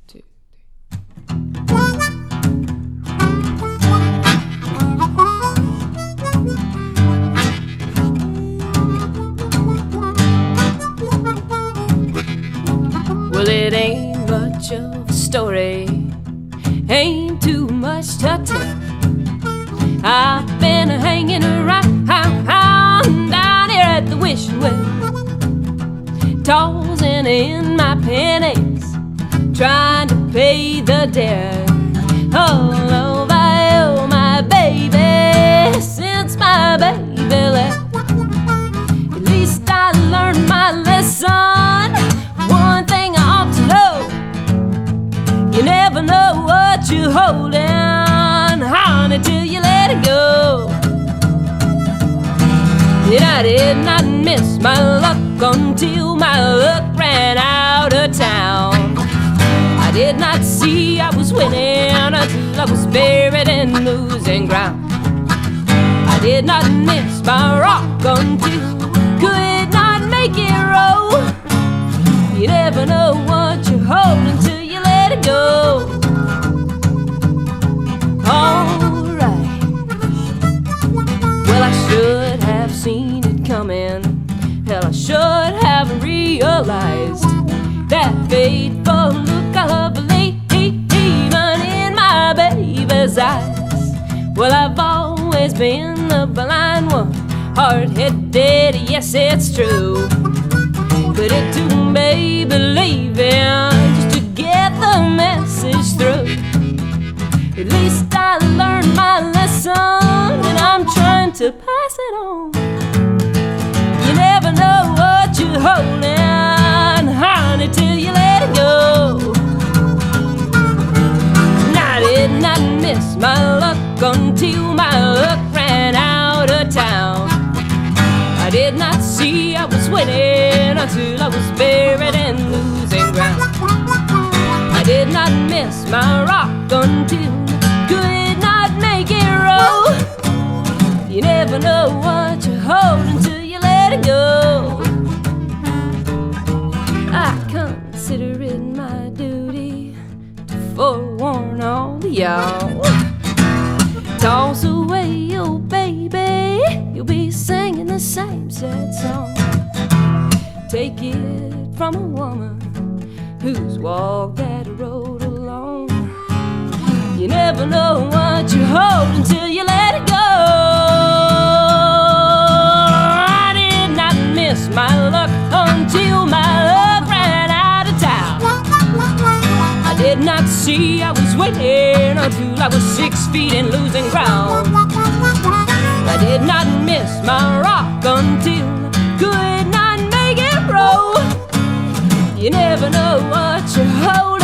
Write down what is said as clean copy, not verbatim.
2, 3. Well, it ain't much of a story, ain't too much to tell. I've been hanging around down here at the wishing well, tossing in my pennies, trying to pay the debt. Oh, I owe my baby since my baby left. At least I learned my lesson. One thing I ought to know: you never know what you're holding, honey, till you let it go. And I did not miss my luck until my luck ran out of town. I did not see I was winning until I was buried in losing ground. I did not miss my rock until could not make it roll. You never know what you're holding till you let it go. Alright. Well, I should have seen it coming. Hell, I should have realized that fateful look of even in my baby's eyes. Well, I've always been the blind one, hard-headed, yes, it's true. But it took baby leaving just to get the message through. At least I learned my lesson, and I'm trying to pass it on. You never know what you're holding, honey, till you let it go. And I did not miss my luck until my luck ran out of town. I did not see I was winning until I was buried in losing ground. I did not miss my rock until could not make it roll. You never know what you're holding till you let it go. I consider it my duty to forewarn all y'all. Toss away your baby, you'll be singing the same sad song. Take it from a woman who's walked that road alone. You never know what you're holding till you let it go. I did not miss my luck until my luck ran out of town. I did not see I was waiting until I was 6 feet in losing ground. I did not miss my rock until could not make it roll. You never know what you're holding.